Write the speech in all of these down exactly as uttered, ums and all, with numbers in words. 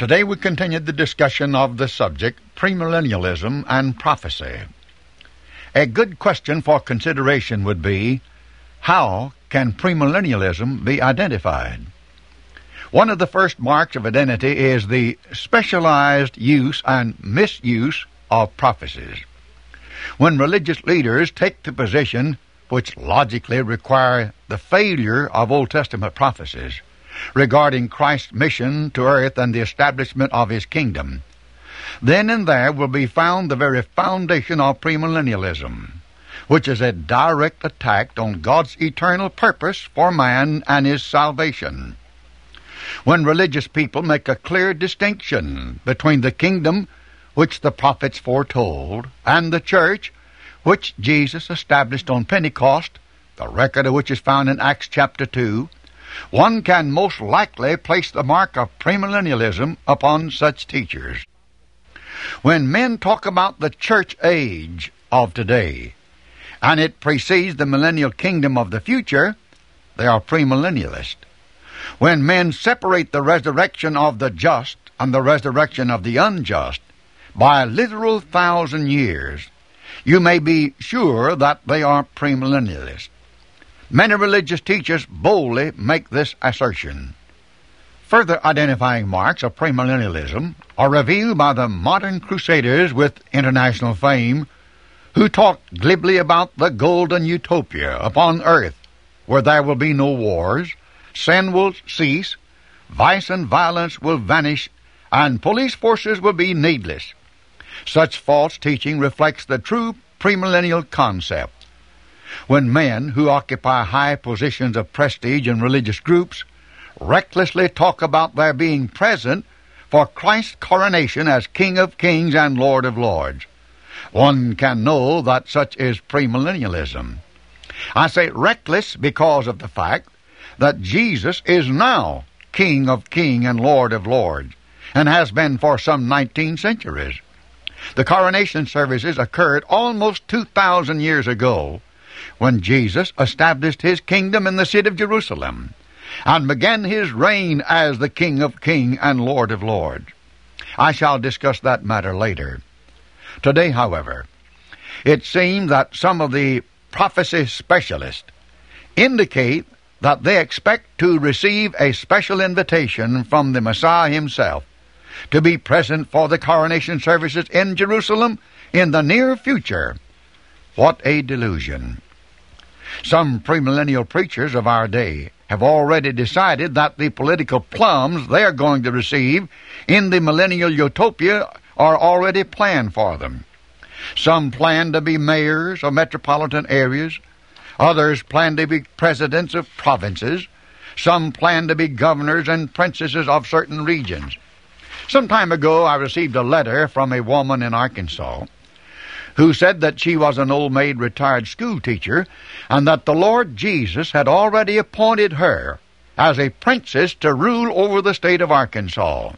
Today we continued the discussion of the subject, premillennialism and prophecy. A good question for consideration would be, how can premillennialism be identified? One of the first marks of identity is the specialized use and misuse of prophecies. When religious leaders take the position which logically require the failure of Old Testament prophecies regarding Christ's mission to earth and the establishment of His kingdom, then and there will be found the very foundation of premillennialism, which is a direct attack on God's eternal purpose for man and his salvation. When religious people make a clear distinction between the kingdom which the prophets foretold and the church which Jesus established on Pentecost, the record of which is found in Acts chapter two, one can most likely place the mark of premillennialism upon such teachers. When men talk about the church age of today, and it precedes the millennial kingdom of the future, they are premillennialists. When men separate the resurrection of the just and the resurrection of the unjust by a literal thousand years, you may be sure that they are premillennialists. Many religious teachers boldly make this assertion. Further identifying marks of premillennialism are revealed by the modern crusaders with international fame who talk glibly about the golden utopia upon earth where there will be no wars, sin will cease, vice and violence will vanish, and police forces will be needless. Such false teaching reflects the true premillennial concept. When men who occupy high positions of prestige in religious groups recklessly talk about their being present for Christ's coronation as King of Kings and Lord of Lords, one can know that such is premillennialism. I say reckless because of the fact that Jesus is now King of Kings and Lord of Lords, and has been for some nineteen centuries. The coronation services occurred almost two thousand years ago, when Jesus established His kingdom in the city of Jerusalem and began His reign as the King of Kings and Lord of Lords. I shall discuss that matter later. Today, however, it seems that some of the prophecy specialists indicate that they expect to receive a special invitation from the Messiah Himself to be present for the coronation services in Jerusalem in the near future. What a delusion! Some premillennial preachers of our day have already decided that the political plums they are going to receive in the millennial utopia are already planned for them. Some plan to be mayors of metropolitan areas. Others plan to be presidents of provinces. Some plan to be governors and princesses of certain regions. Some time ago I received a letter from a woman in Arkansas who said that she was an old-maid retired school teacher and that the Lord Jesus had already appointed her as a princess to rule over the state of Arkansas.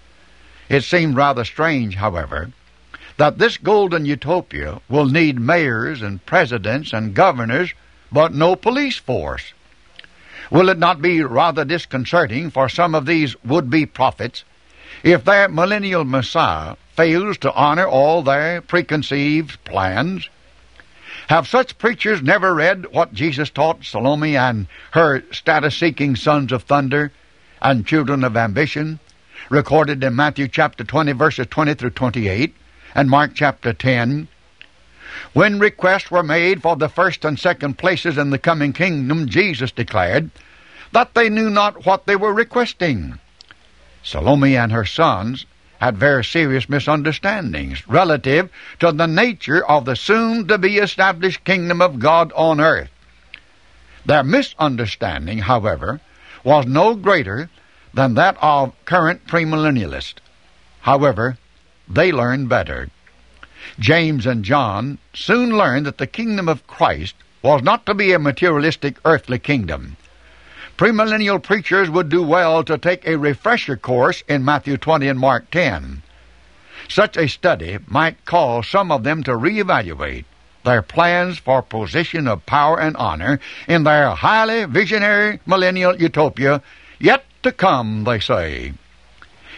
It seemed rather strange, however, that this golden utopia will need mayors and presidents and governors, but no police force. Will it not be rather disconcerting for some of these would-be prophets if their millennial Messiah fails to honor all their preconceived plans? Have such preachers never read what Jesus taught Salome and her status-seeking sons of thunder and children of ambition, recorded in Matthew chapter twenty, verses twenty through twenty-eight, and Mark chapter ten? When requests were made for the first and second places in the coming kingdom, Jesus declared that they knew not what they were requesting. Salome and her sons had very serious misunderstandings relative to the nature of the soon-to-be established kingdom of God on earth. Their misunderstanding, however, was no greater than that of current premillennialists. However, they learned better. James and John soon learned that the kingdom of Christ was not to be a materialistic earthly kingdom. Premillennial preachers would do well to take a refresher course in Matthew twenty and Mark ten. Such a study might cause some of them to reevaluate their plans for position of power and honor in their highly visionary millennial utopia yet to come, they say.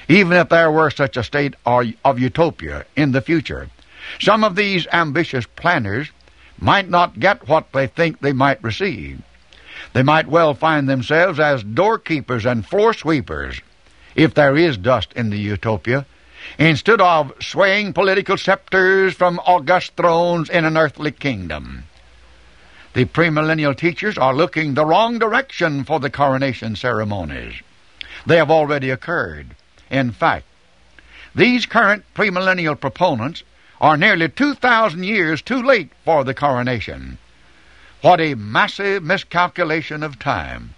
even if there were such a state of utopia in the future. Some of these ambitious planners might not get what they think they might receive. They might well find themselves as doorkeepers and floor sweepers, if there is dust in the utopia, instead of swaying political scepters from august thrones in an earthly kingdom. The premillennial teachers are looking the wrong direction for the coronation ceremonies. They have already occurred. In fact, these current premillennial proponents are nearly two thousand years too late for the coronation. What a massive miscalculation of time.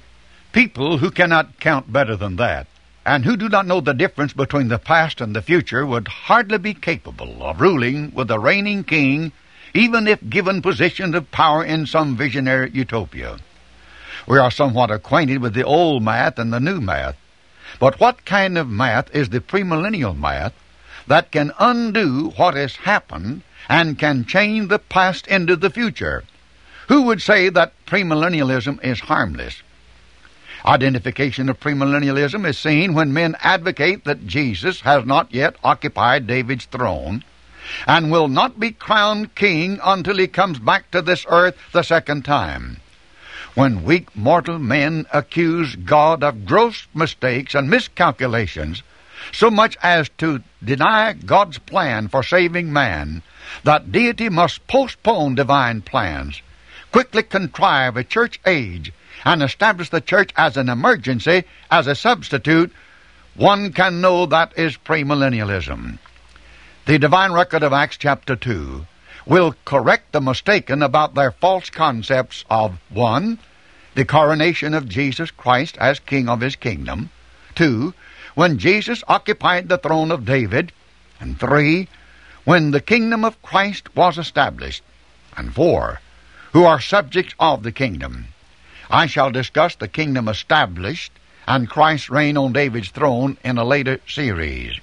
People who cannot count better than that, and who do not know the difference between the past and the future, would hardly be capable of ruling with the reigning king, even if given positions of power in some visionary utopia. We are somewhat acquainted with the old math and the new math, but what kind of math is the premillennial math that can undo what has happened and can change the past into the future? Who would say that premillennialism is harmless? Identification of premillennialism is seen when men advocate that Jesus has not yet occupied David's throne and will not be crowned king until he comes back to this earth the second time. When weak mortal men accuse God of gross mistakes and miscalculations, so much as to deny God's plan for saving man, that deity must postpone divine plans, quickly contrive a church age, and establish the church as an emergency, as a substitute, one can know that is premillennialism. The divine record of Acts chapter two will correct the mistaken about their false concepts of, one, the coronation of Jesus Christ as king of his kingdom, two, when Jesus occupied the throne of David, and three, when the kingdom of Christ was established, and four, who are subjects of the kingdom. I shall discuss the kingdom established and Christ's reign on David's throne in a later series.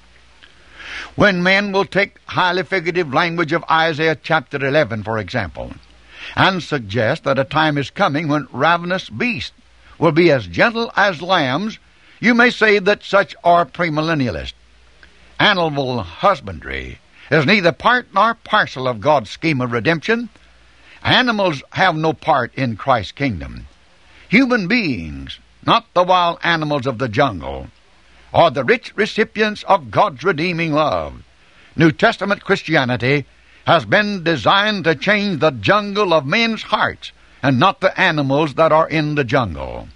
When men will take highly figurative language of Isaiah chapter eleven, for example, and suggest that a time is coming when ravenous beasts will be as gentle as lambs, you may say that such are premillennialists. Animal husbandry is neither part nor parcel of God's scheme of redemption. Animals have no part in Christ's kingdom. Human beings, not the wild animals of the jungle, are the rich recipients of God's redeeming love. New Testament Christianity has been designed to change the jungle of men's hearts and not the animals that are in the jungle.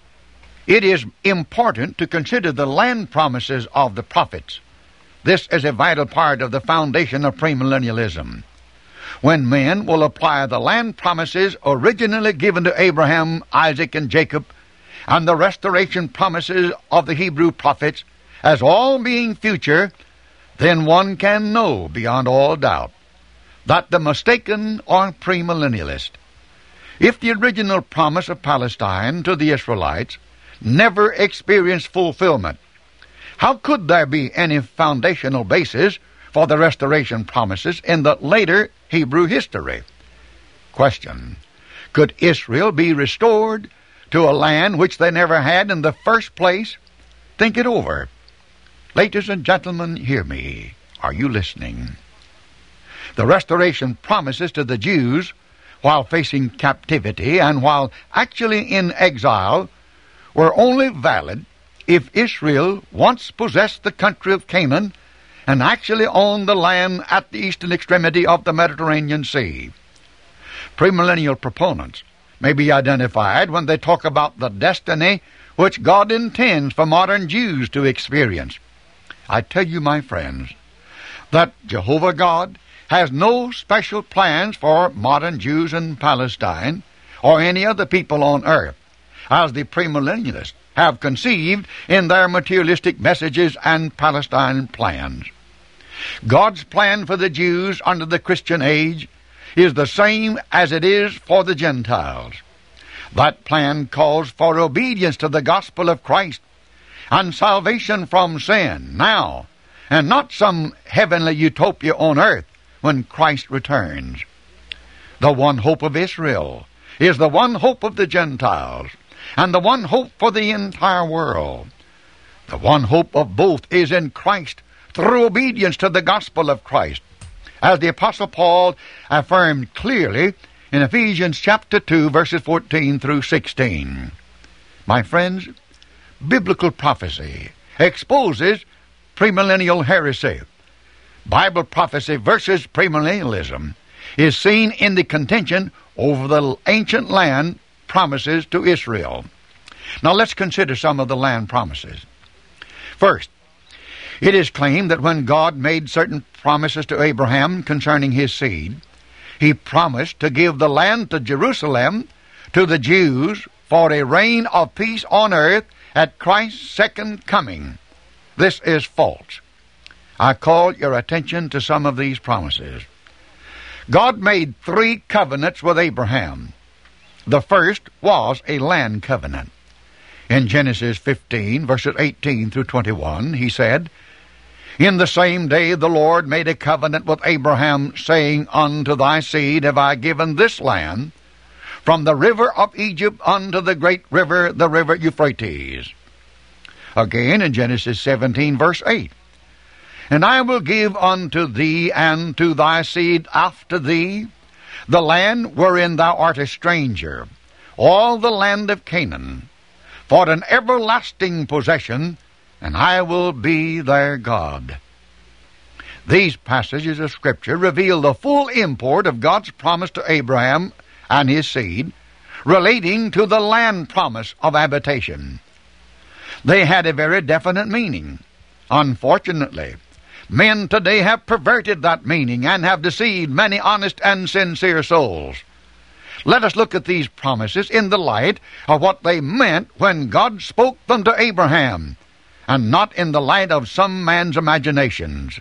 It is important to consider the land promises of the prophets. This is a vital part of the foundation of premillennialism. When men will apply the land promises originally given to Abraham, Isaac, and Jacob, and the restoration promises of the Hebrew prophets as all being future, then one can know beyond all doubt that the mistaken are premillennialist. If the original promise of Palestine to the Israelites never experienced fulfillment, how could there be any foundational basis for the restoration promises in the later Hebrew history? Question: could Israel be restored to a land which they never had in the first place? Think it over. Ladies and gentlemen, hear me. Are you listening? The restoration promises to the Jews, while facing captivity and while actually in exile, were only valid if Israel once possessed the country of Canaan and actually owned the land at the eastern extremity of the Mediterranean Sea. Premillennial proponents may be identified when they talk about the destiny which God intends for modern Jews to experience. I tell you, my friends, that Jehovah God has no special plans for modern Jews in Palestine or any other people on earth, as the premillennialists have conceived in their materialistic messages and Palestine plans. God's plan for the Jews under the Christian age is the same as it is for the Gentiles. That plan calls for obedience to the gospel of Christ and salvation from sin now, and not some heavenly utopia on earth when Christ returns. The one hope of Israel is the one hope of the Gentiles, and the one hope for the entire world. The one hope of both is in Christ through obedience to the gospel of Christ, as the Apostle Paul affirmed clearly in Ephesians chapter two, verses fourteen through sixteen. My friends, biblical prophecy exposes premillennial heresy. Bible prophecy versus premillennialism is seen in the contention over the ancient land promises to Israel. Now let's consider some of the land promises. First, it is claimed that when God made certain promises to Abraham concerning his seed, he promised to give the land to Jerusalem to the Jews for a reign of peace on earth at Christ's second coming. This is false. I call your attention to some of these promises. God made three covenants with Abraham. The first was a land covenant. In Genesis fifteen, verses eighteen through twenty-one, he said, In the same day the Lord made a covenant with Abraham, saying, Unto thy seed have I given this land, from the river of Egypt unto the great river, the river Euphrates. Again in Genesis seventeen, verse eight, And I will give unto thee and to thy seed after thee the land wherein thou art a stranger, all the land of Canaan, for an everlasting possession, and I will be their God. These passages of Scripture reveal the full import of God's promise to Abraham and his seed relating to the land promise of habitation. They had a very definite meaning. Unfortunately, men today have perverted that meaning and have deceived many honest and sincere souls. Let us look at these promises in the light of what they meant when God spoke them to Abraham, and not in the light of some man's imaginations.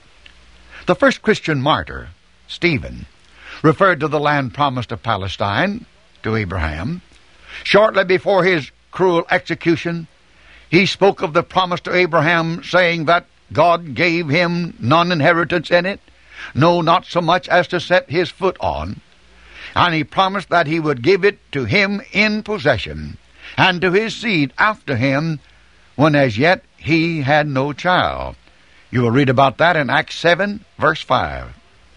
The first Christian martyr, Stephen, referred to the land promised to Palestine, to Abraham. Shortly before his cruel execution, he spoke of the promise to Abraham, saying that God gave him none inheritance in it, no, not so much as to set his foot on, and he promised that he would give it to him in possession, and to his seed after him, when as yet he had no child. You will read about that in Acts seven, verse five.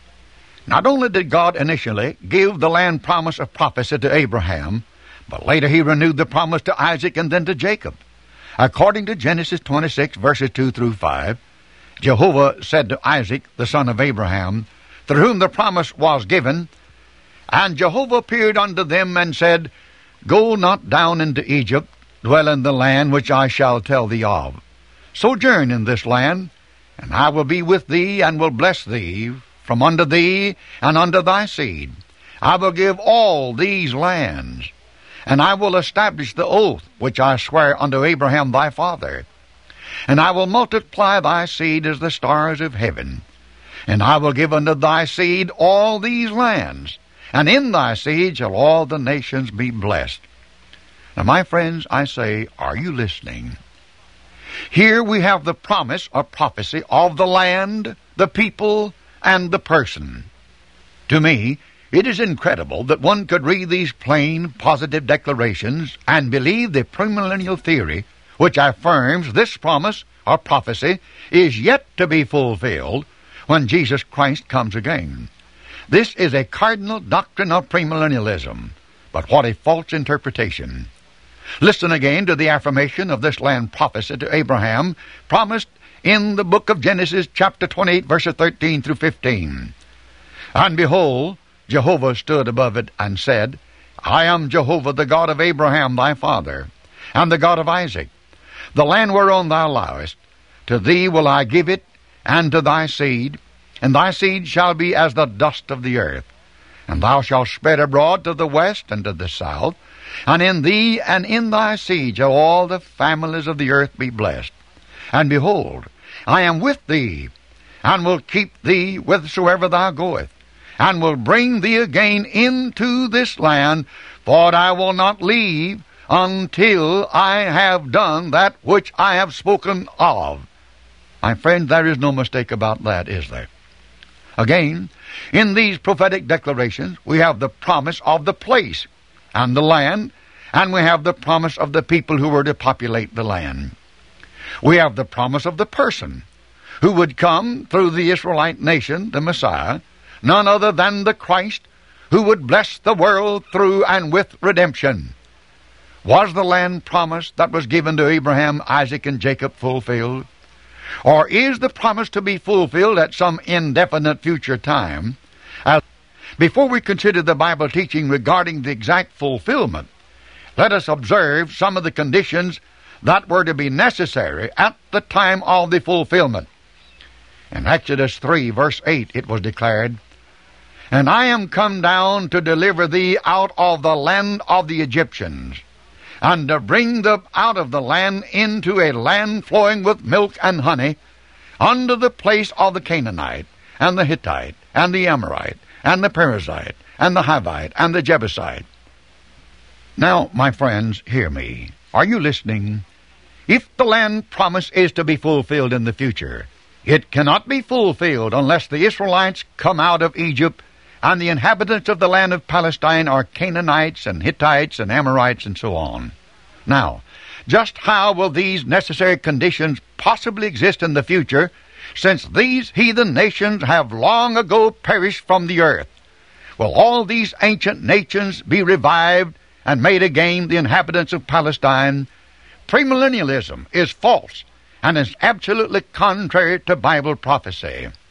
Not only did God initially give the land promise of prophecy to Abraham, but later he renewed the promise to Isaac and then to Jacob. According to Genesis twenty-six, verses two through five, Jehovah said to Isaac, the son of Abraham, through whom the promise was given, And Jehovah appeared unto them and said, Go not down into Egypt, dwell in the land which I shall tell thee of. Sojourn in this land, and I will be with thee, and will bless thee, from unto thee and unto thy seed. I will give all these lands, and I will establish the oath which I swear unto Abraham thy father. And I will multiply thy seed as the stars of heaven. And I will give unto thy seed all these lands, and in thy seed shall all the nations be blessed. Now, my friends, I say, are you listening? Here we have the promise or prophecy of the land, the people, and the person. To me, it is incredible that one could read these plain, positive declarations and believe the premillennial theory, which affirms this promise or prophecy is yet to be fulfilled when Jesus Christ comes again. This is a cardinal doctrine of premillennialism, but what a false interpretation. Listen again to the affirmation of this land prophecy to Abraham, promised in the book of Genesis, chapter twenty-eight, verses thirteen through fifteen. And behold, Jehovah stood above it and said, I am Jehovah, the God of Abraham thy father, and the God of Isaac. The land whereon thou liest, to thee will I give it, and to thy seed, and thy seed shall be as the dust of the earth. And thou shalt spread abroad to the west and to the south, and in thee and in thy seed shall all the families of the earth be blessed. And behold, I am with thee, and will keep thee whithersoever thou goest, and will bring thee again into this land, for I will not leave until I have done that which I have spoken of. My friend, there is no mistake about that, is there? Again, in these prophetic declarations, we have the promise of the place and the land, and we have the promise of the people who were to populate the land. We have the promise of the person who would come through the Israelite nation, the Messiah, none other than the Christ, who would bless the world through and with redemption. Was the land promised that was given to Abraham, Isaac, and Jacob fulfilled? Or is the promise to be fulfilled at some indefinite future time? As before we consider the Bible teaching regarding the exact fulfillment, let us observe some of the conditions that were to be necessary at the time of the fulfillment. In Exodus three, verse eight, it was declared, "And I am come down to deliver thee out of the land of the Egyptians, and to bring thee out of the land into a land flowing with milk and honey, unto the place of the Canaanite, and the Hittite, and the Amorite, and the Perizzite, and the Hivite, and the Jebusite." Now, my friends, hear me. Are you listening? If the land promise is to be fulfilled in the future, it cannot be fulfilled unless the Israelites come out of Egypt and the inhabitants of the land of Palestine are Canaanites and Hittites and Amorites and so on. Now, just how will these necessary conditions possibly exist in the future, since these heathen nations have long ago perished from the earth? Will all these ancient nations be revived and made again the inhabitants of Palestine? Premillennialism is false and is absolutely contrary to Bible prophecy.